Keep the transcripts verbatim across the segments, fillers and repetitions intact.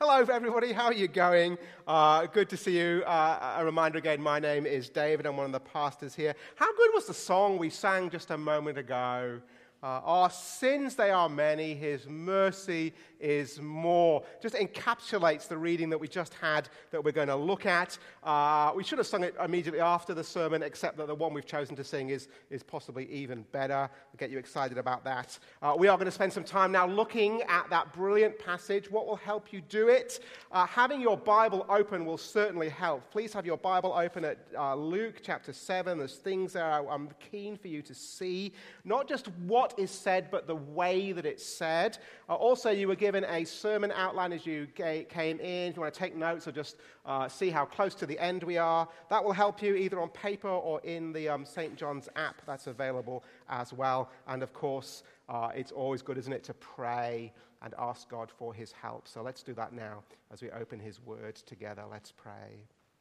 Hello, everybody. How are you going? Uh, good to see you. Uh, a reminder again, my name is David. I'm one of the pastors here. How good was the song we sang just a moment ago? Uh, our sins, they are many. His mercy is more. Just encapsulates the reading that we just had that we're going to look at. Uh, we should have sung it immediately after the sermon, except that the one we've chosen to sing is, is possibly even better. I'll get you excited about that. Uh, we are going to spend some time now looking at that brilliant passage. What will help you do it? Uh, having your Bible open will certainly help. Please have your Bible open at uh, Luke chapter seven. There's things there I'm keen for you to see. Not just what is said, but the way that it's said. Uh, also, you were given a sermon outline as you ga- came in. If you want to take notes or just uh, see how close to the end we are, that will help you either on paper or in the um, Saint John's app that's available as well. And of course, uh, it's always good, isn't it, to pray and ask God for his help. So let's do that now as we open his word together. Let's pray.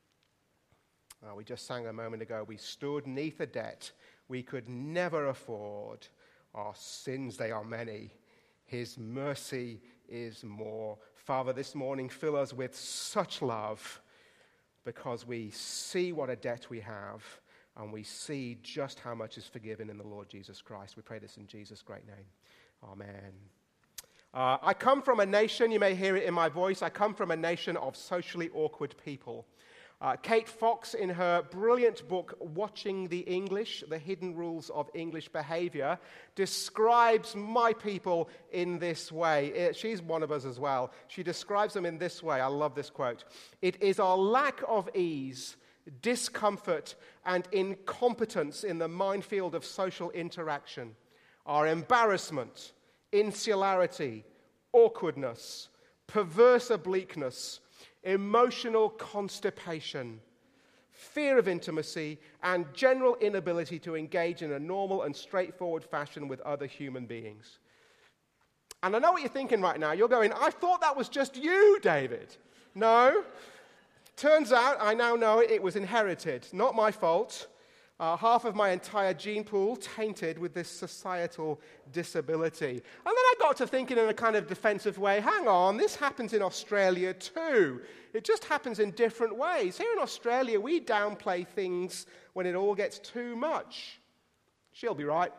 Uh, we just sang a moment ago, we stood neath a debt we could never afford. Our sins, they are many. His mercy is more. Father, this morning, fill us with such love because we see what a debt we have and we see just how much is forgiven in the Lord Jesus Christ. We pray this in Jesus' great name. Amen. Uh, I come from a nation, you may hear it in my voice, I come from a nation of socially awkward people. Uh, Kate Fox, in her brilliant book, Watching the English, The Hidden Rules of English Behavior, describes my people in this way. She's one of us as well. She describes them in this way. I love this quote. It is our lack of ease, discomfort, and incompetence in the minefield of social interaction, our embarrassment, insularity, awkwardness, perverse obliqueness, emotional constipation, fear of intimacy, and general inability to engage in a normal and straightforward fashion with other human beings. And I know what you're thinking right now. You're going, I thought that was just you, David. No. Turns out, I now know it was inherited. Not my fault. Uh, half of my entire gene pool tainted with this societal disability. And then I got to thinking in a kind of defensive way, hang on, this happens in Australia too. It just happens in different ways. Here in Australia, we downplay things when it all gets too much. She'll be right.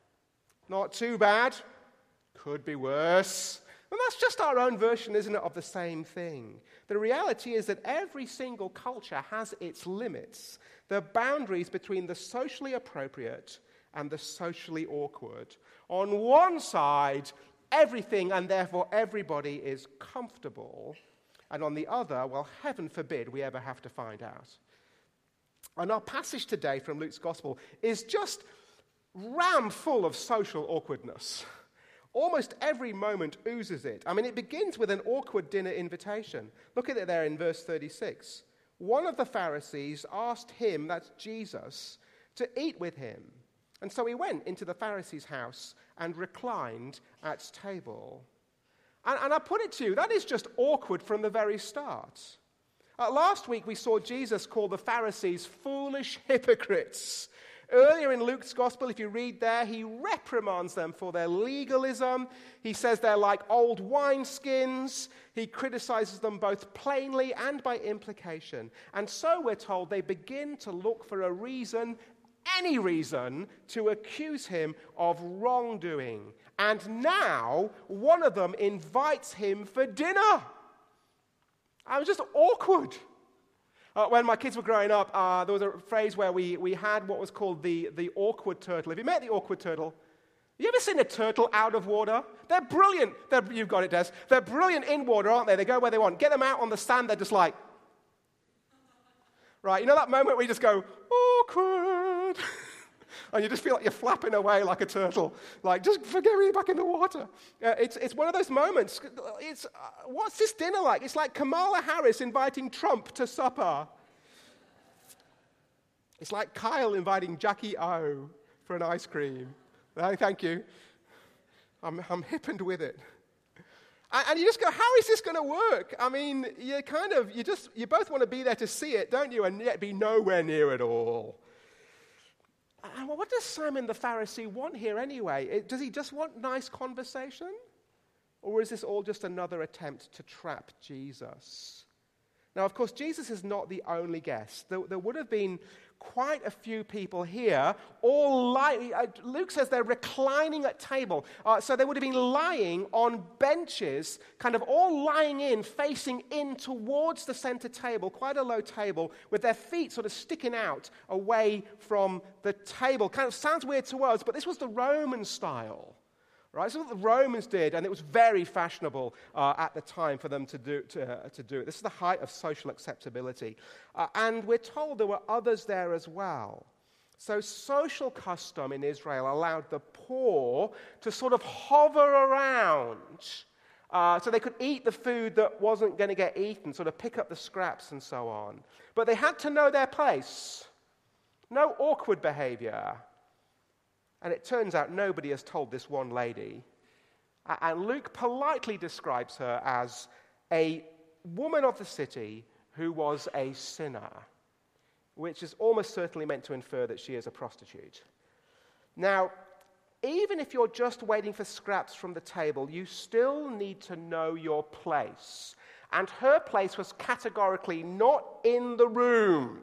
Not too bad. Could be worse. And that's just our own version, isn't it, of the same thing. The reality is that every single culture has its limits, the boundaries between the socially appropriate and the socially awkward. On one side, everything and therefore everybody is comfortable, and on the other, well, heaven forbid we ever have to find out. And our passage today from Luke's Gospel is just ram full of social awkwardness. Almost every moment oozes it. I mean, it begins with an awkward dinner invitation. Look at it there in verse thirty-six. One of the Pharisees asked him, that's Jesus, to eat with him. And so he went into the Pharisee's house and reclined at table. And, and I put it to you, that is just awkward from the very start. Uh, last week we saw Jesus call the Pharisees foolish hypocrites. Earlier in Luke's Gospel, if you read there, he reprimands them for their legalism. He says they're like old wineskins. He criticizes them both plainly and by implication. And so we're told they begin to look for a reason, any reason, to accuse him of wrongdoing. And now one of them invites him for dinner. I was just awkward. Uh, when my kids were growing up, uh, there was a phrase where we, we had what was called the, the awkward turtle. Have you met the awkward turtle? You ever seen a turtle out of water? They're brilliant. They're, you've got it, Des. They're brilliant in water, aren't they? They go where they want. Get them out on the sand, they're just like, right, you know that moment where you just go, awkward, and you just feel like you're flapping away like a turtle, like, just forget me back in the water. Uh, it's, it's one of those moments. It's, uh, what's this dinner like? It's like Kamala Harris inviting Trump to supper. It's like Kyle inviting Jackie O for an ice cream. No, thank you. I'm, I'm hippened with it. And, and you just go, how is this going to work? I mean, you kind of, you just, you both want to be there to see it, don't you? And yet be nowhere near it all. And what does Simon the Pharisee want here anyway? Does he just want nice conversation? Or is this all just another attempt to trap Jesus? Now, of course, Jesus is not the only guest. There, there would have been quite a few people here, all lying. Luke says they're reclining at table. Uh, so they would have been lying on benches, kind of all lying in, facing in towards the center table, quite a low table, with their feet sort of sticking out away from the table. Kind of sounds weird to us, but this was the Roman style. Right, so what the Romans did, and it was very fashionable uh, at the time for them to do, to, uh, to do it. This is the height of social acceptability. Uh, and we're told there were others there as well. So social custom in Israel allowed the poor to sort of hover around uh, so they could eat the food that wasn't going to get eaten, sort of pick up the scraps and so on. But they had to know their place. No awkward behavior. And it turns out nobody has told this one lady. And Luke politely describes her as a woman of the city who was a sinner, which is almost certainly meant to infer that she is a prostitute. Now, even if you're just waiting for scraps from the table, you still need to know your place. And her place was categorically not in the room.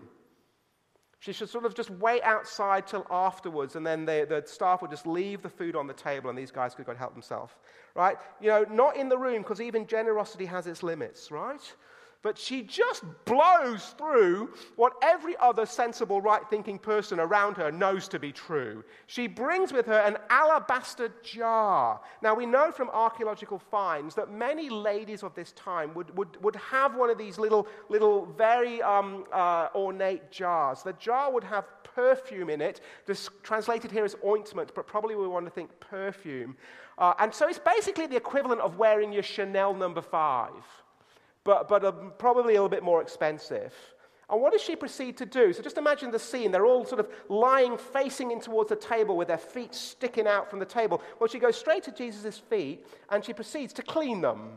She should sort of just wait outside till afterwards, and then the, the staff would just leave the food on the table, and these guys could go and help themselves, right? You know, not in the room, because even generosity has its limits, right? But she just blows through what every other sensible, right-thinking person around her knows to be true. She brings with her an alabaster jar. Now, we know from archaeological finds that many ladies of this time would, would, would have one of these little, little very um, uh, ornate jars. The jar would have perfume in it, this, translated here as ointment, but probably we want to think perfume. Uh, and so it's basically the equivalent of wearing your Chanel number five. But, but um, probably a little bit more expensive. And what does she proceed to do? So just imagine the scene. They're all sort of lying, facing in towards the table with their feet sticking out from the table. Well, she goes straight to Jesus' feet, and she proceeds to clean them.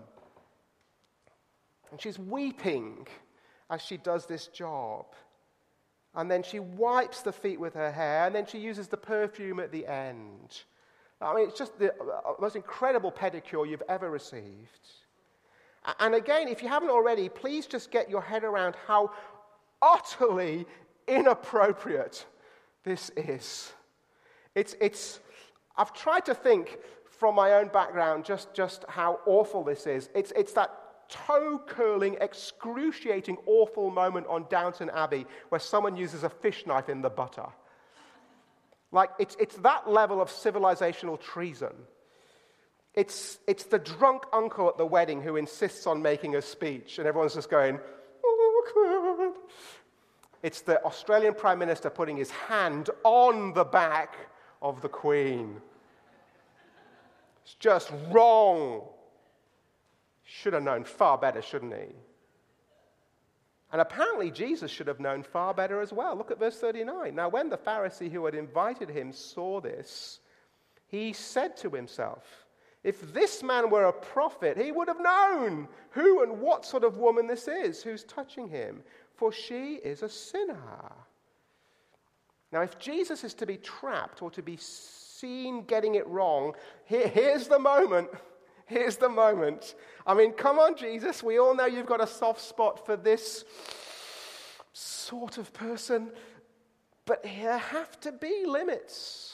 And she's weeping as she does this job. And then she wipes the feet with her hair, and then she uses the perfume at the end. I mean, it's just the most incredible pedicure you've ever received. And again, if you haven't already, please just get your head around how utterly inappropriate this is. It's, it's, I've tried to think from my own background just, just how awful this is. It's, it's that toe-curling, excruciating, awful moment on Downton Abbey where someone uses a fish knife in the butter. Like, it's, it's that level of civilizational treason. It's, it's the drunk uncle at the wedding who insists on making a speech, and everyone's just going, awkward. It's the Australian Prime Minister putting his hand on the back of the Queen. It's just wrong. Should have known far better, shouldn't he? And apparently Jesus should have known far better as well. Look at verse thirty-nine. Now when the Pharisee who had invited him saw this, he said to himself, if this man were a prophet, he would have known who and what sort of woman this is who's touching him, for she is a sinner. Now, if Jesus is to be trapped or to be seen getting it wrong, here, here's the moment. Here's the moment. I mean, come on, Jesus. We all know you've got a soft spot for this sort of person, but there have to be limits.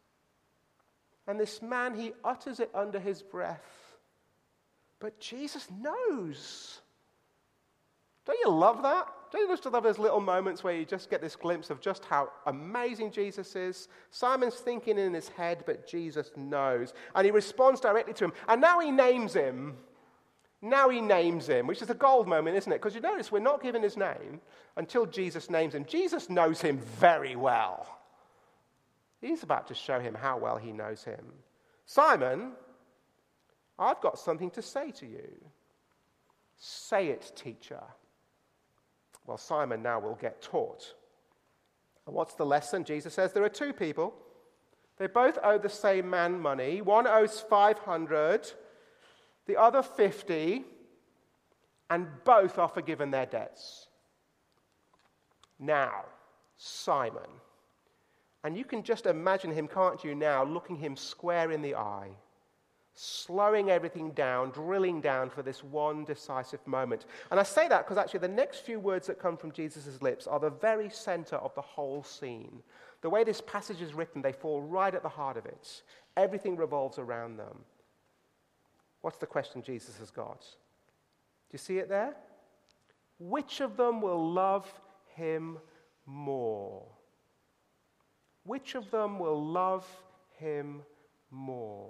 And this man, he utters it under his breath. But Jesus knows. Don't you love that? Don't you just love those little moments where you just get this glimpse of just how amazing Jesus is? Simon's thinking in his head, but Jesus knows. And he responds directly to him. And now he names him. Now he names him, which is a gold moment, isn't it? Because you notice we're not given his name until Jesus names him. Jesus knows him very well. He's about to show him how well he knows him. Simon, I've got something to say to you. Say it, teacher. Well, Simon now will get taught. And what's the lesson? Jesus says there are two people. They both owe the same man money. One owes five hundred, the other fifty, and both are forgiven their debts. Now, Simon. And you can just imagine him, can't you, now, looking him square in the eye. slowing everything down, drilling down for this one decisive moment. And I say that because actually the next few words that come from Jesus' lips are the very center of the whole scene. The way this passage is written, they fall right at the heart of it. Everything revolves around them. What's the question Jesus has got? Do you see it there? Which of them will love him more? Which of them will love him more?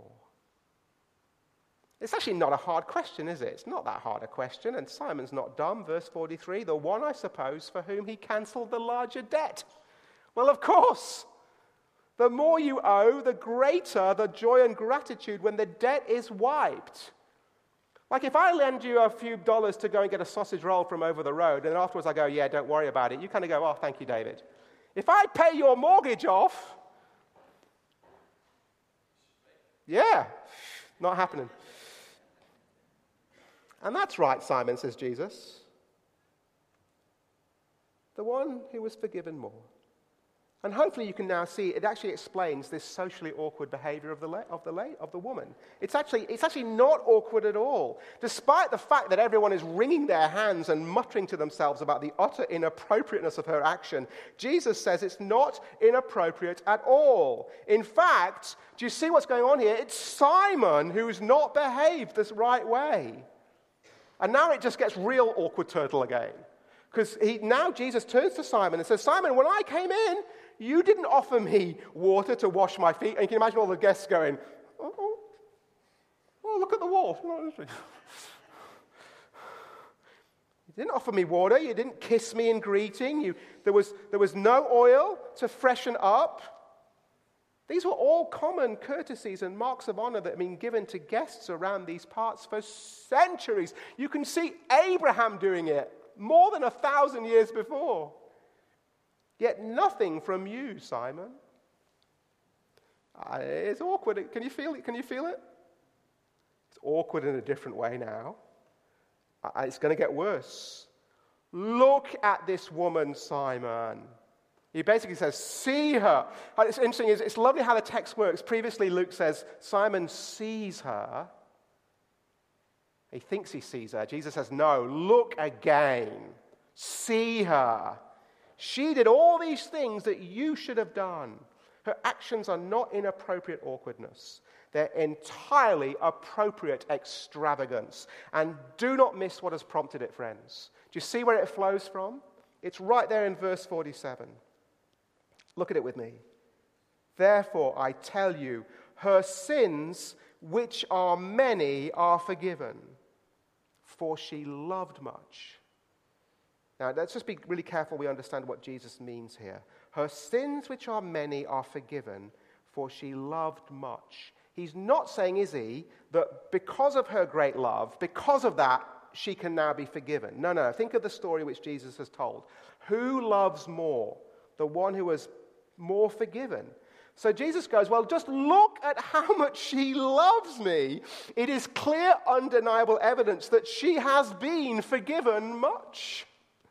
It's actually not a hard question, is it? It's not that hard a question, and Simon's not dumb. Verse forty-three, the one, I suppose, for whom he cancelled the larger debt. Well, of course. The more you owe, the greater the joy and gratitude when the debt is wiped. Like if I lend you a few dollars to go and get a sausage roll from over the road, and afterwards I go, yeah, don't worry about it. You kind of go, oh, thank you, David. If I pay your mortgage off, yeah, not happening. And that's right, Simon, says Jesus. The one who was forgiven more. And hopefully you can now see it actually explains this socially awkward behavior of the la- of the la- of the woman. It's actually it's actually not awkward at all. Despite the fact that everyone is wringing their hands and muttering to themselves about the utter inappropriateness of her action, Jesus says it's not inappropriate at all. In fact, do you see what's going on here? It's Simon who's not behaved this right way. And now it just gets real awkward turtle again. Because he now Jesus turns to Simon and says, Simon, when I came in, you didn't offer me water to wash my feet. And you can imagine all the guests going, oh, oh, oh look at the wall. You didn't offer me water. You didn't kiss me in greeting. You, there was, there was no oil to freshen up. These were all common courtesies and marks of honor that have been given to guests around these parts for centuries. You can see Abraham doing it more than a thousand years before. Yet nothing from you, Simon. Uh, it's awkward. Can you feel it? Can you feel it? It's awkward in a different way now. Uh, it's going to get worse. Look at this woman, Simon. He basically says, see her. And it's interesting. It's, it's lovely how the text works. Previously, Luke says, Simon sees her. He thinks he sees her. Jesus says, no, look again. See her. She did all these things that you should have done. Her actions are not inappropriate awkwardness. They're entirely appropriate extravagance. And do not miss what has prompted it, friends. Do you see where it flows from? It's right there in verse forty-seven. Look at it with me. Therefore, I tell you, her sins, which are many, are forgiven, for she loved much. Now, let's just be really careful we understand what Jesus means here. Her sins, which are many, are forgiven, for she loved much. He's not saying, is he, that because of her great love, because of that, she can now be forgiven. No, no. Think of the story which Jesus has told. Who loves more? The one who was more forgiven. So Jesus goes, well, just look at how much she loves me. It is clear, undeniable evidence that she has been forgiven much.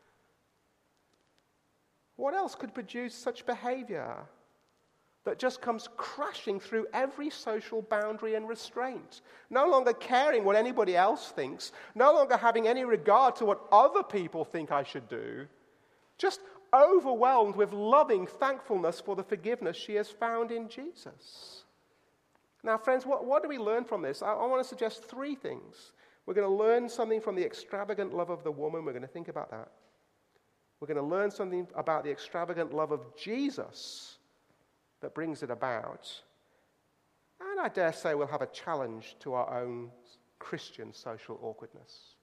What else could produce such behavior that just comes crashing through every social boundary and restraint? No longer caring what anybody else thinks, no longer having any regard to what other people think I should do, just overwhelmed with loving thankfulness for the forgiveness she has found in Jesus. Now, friends, what, what do we learn from this? I, I want to suggest three things. We're going to learn something from the extravagant love of the woman. We're going to think about that. We're going to learn something about the extravagant love of Jesus that brings it about. And I dare say we'll have a challenge to our own Christian social awkwardness.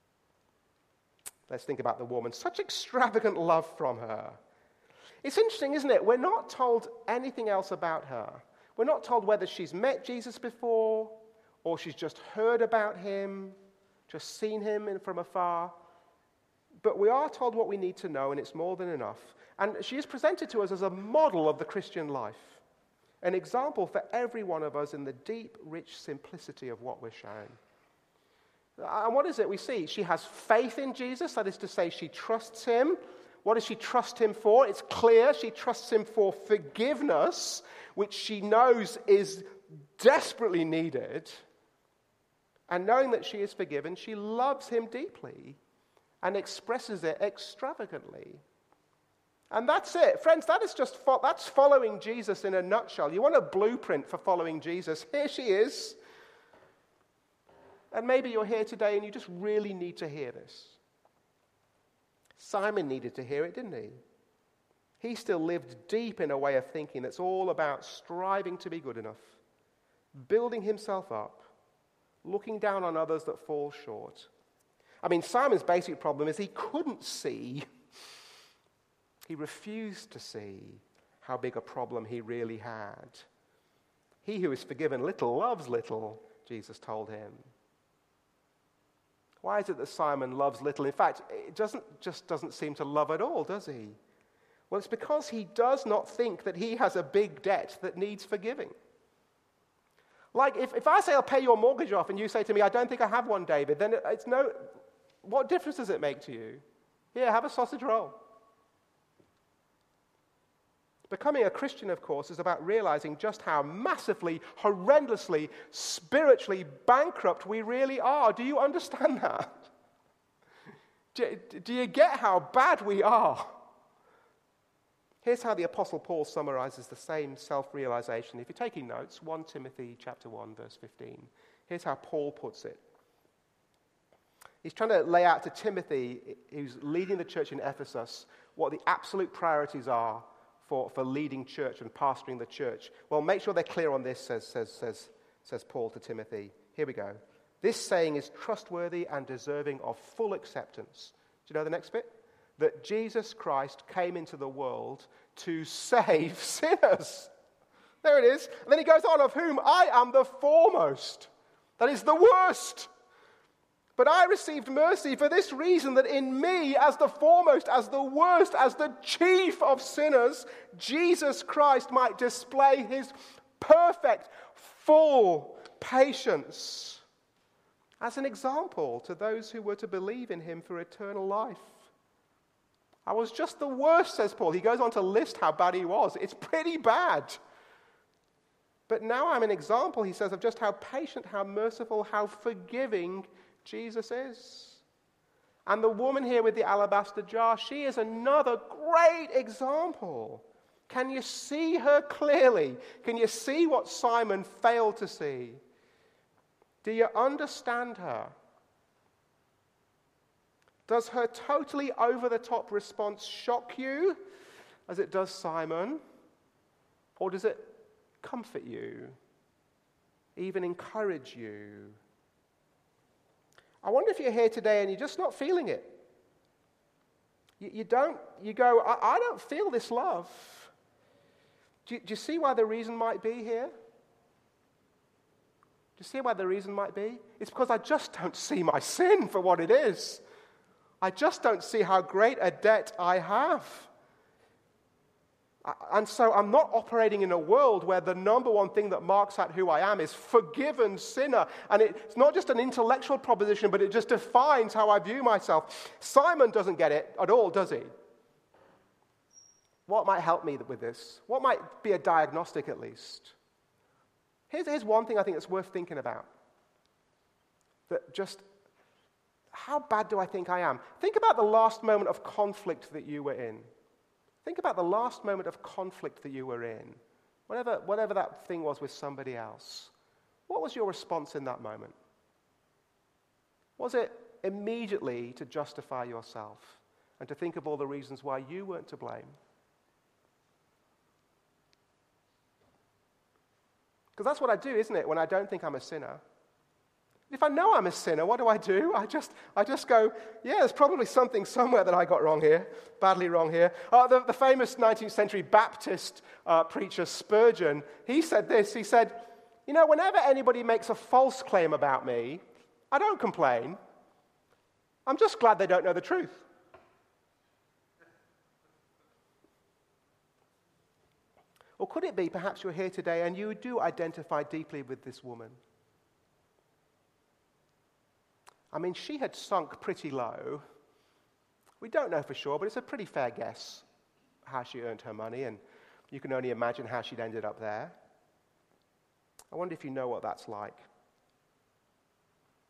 Let's think about the woman. Such extravagant love from her. It's interesting, isn't it? We're not told anything else about her. We're not told whether she's met Jesus before or she's just heard about him, just seen him in, from afar. But we are told what we need to know, and it's more than enough. And she is presented to us as a model of the Christian life, an example for every one of us in the deep, rich simplicity of what we're shown. And what is it we see? She has faith in Jesus, that is to say, she trusts him. What does she trust him for? It's clear she trusts him for forgiveness, which she knows is desperately needed. And knowing that she is forgiven, she loves him deeply and expresses it extravagantly. And that's it. Friends, that is just fo- that's following Jesus in a nutshell. You want a blueprint for following Jesus? Here she is. And maybe you're here today and you just really need to hear this. Simon needed to hear it, didn't he? He still lived deep in a way of thinking that's all about striving to be good enough, building himself up, looking down on others that fall short. I mean, Simon's basic problem is he couldn't see. He refused to see how big a problem he really had. He who is forgiven little loves little, Jesus told him. Why is it that Simon loves little? In fact, it doesn't just doesn't seem to love at all, does he? Well, it's because he does not think that he has a big debt that needs forgiving. Like, if, if I say I'll pay your mortgage off and you say to me, I don't think I have one, David, then it's no... What difference does it make to you? Here, have a sausage roll. Becoming a Christian, of course, is about realizing just how massively, horrendously, spiritually bankrupt we really are. Do you understand that? Do, do you get how bad we are? Here's how the Apostle Paul summarizes the same self-realization. If you're taking notes, First Timothy chapter one, verse fifteen. Here's how Paul puts it. He's trying to lay out to Timothy, who's leading the church in Ephesus, what the absolute priorities are for, for leading church and pastoring the church. Well, make sure they're clear on this, says, says, says, says Paul to Timothy. Here we go. This saying is trustworthy and deserving of full acceptance. Do you know the next bit? That Jesus Christ came into the world to save sinners. There it is. And then he goes on, of whom I am the foremost. That is the worst. But I received mercy for this reason, that in me, as the foremost, as the worst, as the chief of sinners, Jesus Christ might display his perfect, full patience as an example to those who were to believe in him for eternal life. I was just the worst, says Paul. He goes on to list how bad he was. It's pretty bad. But now I'm an example, he says, of just how patient, how merciful, how forgiving Jesus is. And the woman here with the alabaster jar, she is another great example. Can you see her clearly? Can you see what Simon failed to see? Do you understand her? Does her totally over-the-top response shock you, as it does Simon? Or does it comfort you, even encourage you? I wonder if you're here today and you're just not feeling it. You, you don't, you go, I, I don't feel this love. Do you, do you see why the reason might be here? Do you see why the reason might be? It's because I just don't see my sin for what it is. I just don't see how great a debt I have. And so I'm not operating in a world where the number one thing that marks out who I am is forgiven sinner. And it's not just an intellectual proposition, but it just defines how I view myself. Simon doesn't get it at all, does he? What might help me with this? What might be a diagnostic at least? Here's, here's one thing I think that's worth thinking about. That just, how bad do I think I am? Think about the last moment of conflict that you were in. Think about the last moment of conflict that you were in. Whatever, whatever that thing was with somebody else. What was your response in that moment? Was it immediately to justify yourself and to think of all the reasons why you weren't to blame? Because that's what I do, isn't it, when I don't think I'm a sinner? If I know I'm a sinner, what do I do? I just I just go, yeah, there's probably something somewhere that I got wrong here, badly wrong here. Uh, the, the famous nineteenth century Baptist uh, preacher Spurgeon, he said this, he said, you know, whenever anybody makes a false claim about me, I don't complain. I'm just glad they don't know the truth. Or could it be perhaps you're here today and you do identify deeply with this woman? I mean, she had sunk pretty low. We don't know for sure, but it's a pretty fair guess how she earned her money, and you can only imagine how she'd ended up there. I wonder if you know what that's like.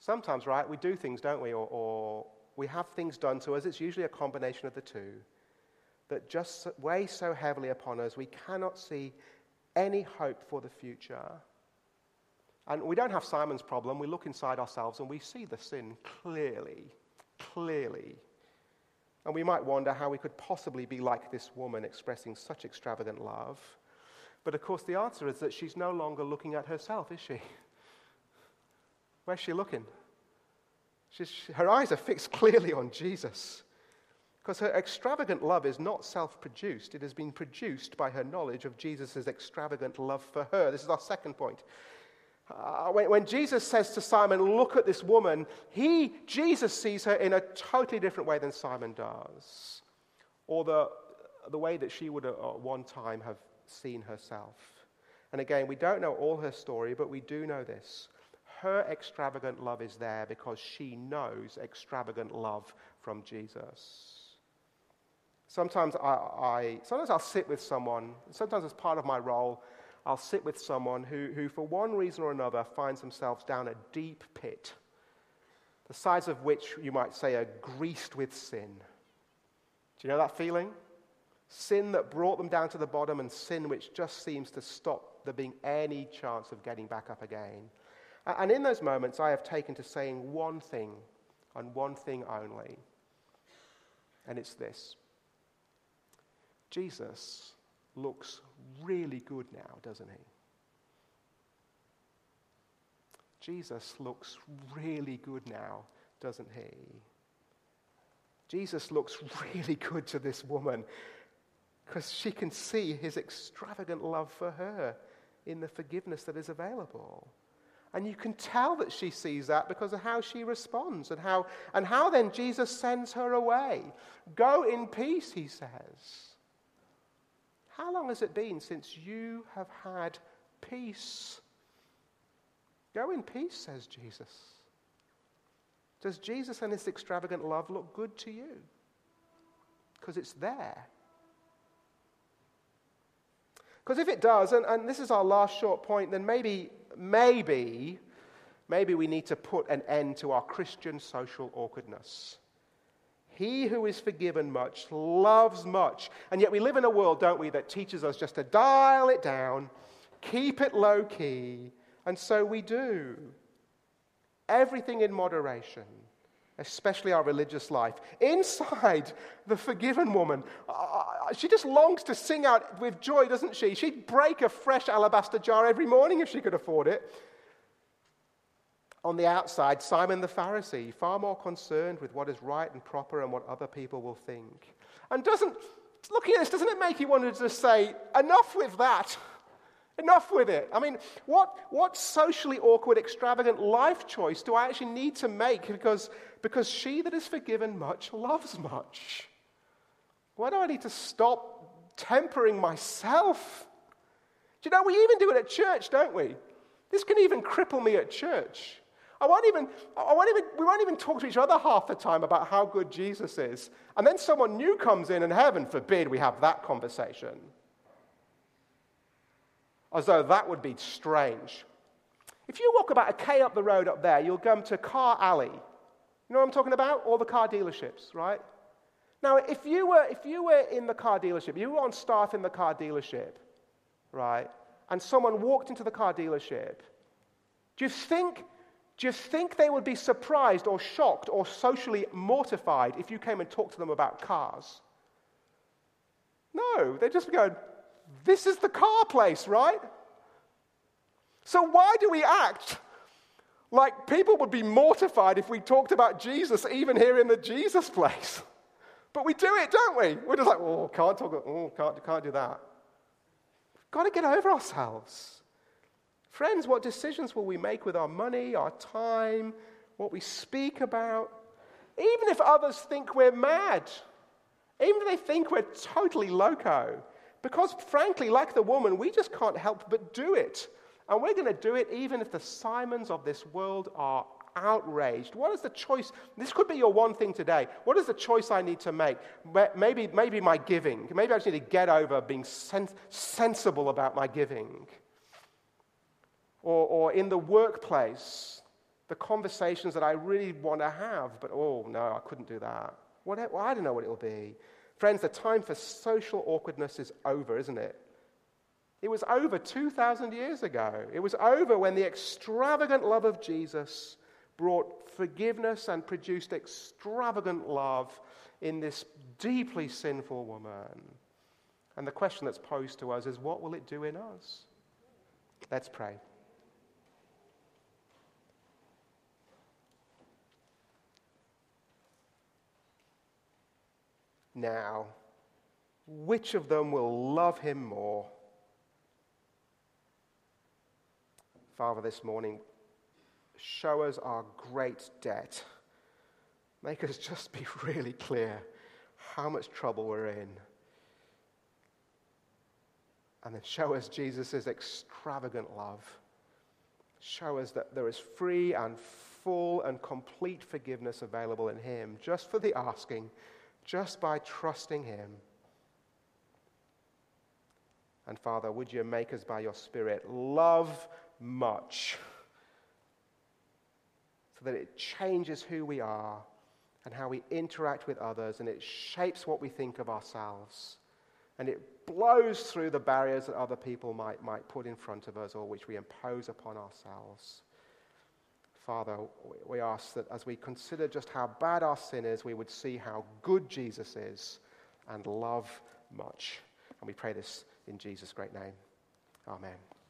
Sometimes, right, we do things, don't we? Or, or we have things done to us. It's usually a combination of the two that just weigh so heavily upon us, we cannot see any hope for the future. And we don't have Simon's problem. We look inside ourselves and we see the sin clearly, clearly. And we might wonder how we could possibly be like this woman expressing such extravagant love. But of course the answer is that she's no longer looking at herself, is she? Where's she looking? She's, her eyes are fixed clearly on Jesus. Because her extravagant love is not self-produced. It has been produced by her knowledge of Jesus' extravagant love for her. This is our second point. Uh, when, when Jesus says to Simon, look at this woman, he, Jesus sees her in a totally different way than Simon does. Or the, the way that she would at one time have seen herself. And again, we don't know all her story, but we do know this. Her extravagant love is there because she knows extravagant love from Jesus. Sometimes I, I, sometimes I'll sit with someone, sometimes as part of my role, I'll sit with someone who, who for one reason or another finds themselves down a deep pit, the sides of which you might say are greased with sin. Do you know that feeling? Sin that brought them down to the bottom and sin which just seems to stop there being any chance of getting back up again. And in those moments I have taken to saying one thing and one thing only, and it's this. Jesus looks really good now, doesn't he? Jesus looks really good now, doesn't he? Jesus looks really good to this woman because she can see his extravagant love for her in the forgiveness that is available. And you can tell that she sees that because of how she responds and how, and how then Jesus sends her away. Go in peace, he says. How long has it been since you have had peace? Go in peace, says Jesus. Does Jesus and his extravagant love look good to you? Because it's there. Because if it does, and, and this is our last short point, then maybe, maybe, maybe we need to put an end to our Christian social awkwardness. He who is forgiven much loves much. And yet we live in a world, don't we, that teaches us just to dial it down, keep it low key, and so we do. Everything in moderation, especially our religious life. Inside the forgiven woman, uh, she just longs to sing out with joy, doesn't she? She'd break a fresh alabaster jar every morning if she could afford it. On the outside, Simon the Pharisee, far more concerned with what is right and proper and what other people will think. And doesn't, looking at this, doesn't it make you want to just say, enough with that? Enough with it. I mean, what, what socially awkward, extravagant life choice do I actually need to make because, because she that is forgiven much loves much? Why do I need to stop tempering myself? Do you know, we even do it at church, don't we? This can even cripple me at church. I won't even, I won't even, we won't even talk to each other half the time about how good Jesus is. And then someone new comes in and heaven forbid we have that conversation. As though that would be strange. If you walk about a K up the road up there, you'll come to Car Alley. You know what I'm talking about? All the car dealerships, right? Now, if you were if you were in the car dealership, you were on staff in the car dealership, right? And someone walked into the car dealership, do you think do you think they would be surprised or shocked or socially mortified if you came and talked to them about cars? No, they'd just be going, this is the car place, right? So why do we act like people would be mortified if we talked about Jesus even here in the Jesus place? But we do it, don't we? We're just like, oh, can't talk, oh, can't, can't do that. We've got to get over ourselves. Friends, what decisions will we make with our money, our time, what we speak about? Even if others think we're mad, even if they think we're totally loco, because frankly, like the woman, we just can't help but do it. And we're going to do it even if the Simons of this world are outraged. What is the choice? This could be your one thing today. What is the choice I need to make? Maybe, maybe my giving. Maybe I just need to get over being sens- sensible about my giving. Or, or in the workplace, The conversations that I really want to have, but oh no, I couldn't do that. What, well, I don't know what it'll be. Friends, the time for social awkwardness is over, isn't it? It was over two thousand years ago. It was over when the extravagant love of Jesus brought forgiveness and produced extravagant love in this deeply sinful woman. And the question that's posed to us is, what will it do in us? Let's pray. Now, which of them will love him more? Father, this morning, show us our great debt. Make us just be really clear how much trouble we're in. And then show us Jesus' extravagant love. Show us that there is free and full and complete forgiveness available in him, just for the asking, just by trusting him. And Father, would you make us by your Spirit love much, so that it changes who we are and how we interact with others, and it shapes what we think of ourselves, and it blows through the barriers that other people might, might put in front of us or which we impose upon ourselves. Father, we ask that as we consider just how bad our sin is, we would see how good Jesus is and love much. And we pray this in Jesus' great name. Amen.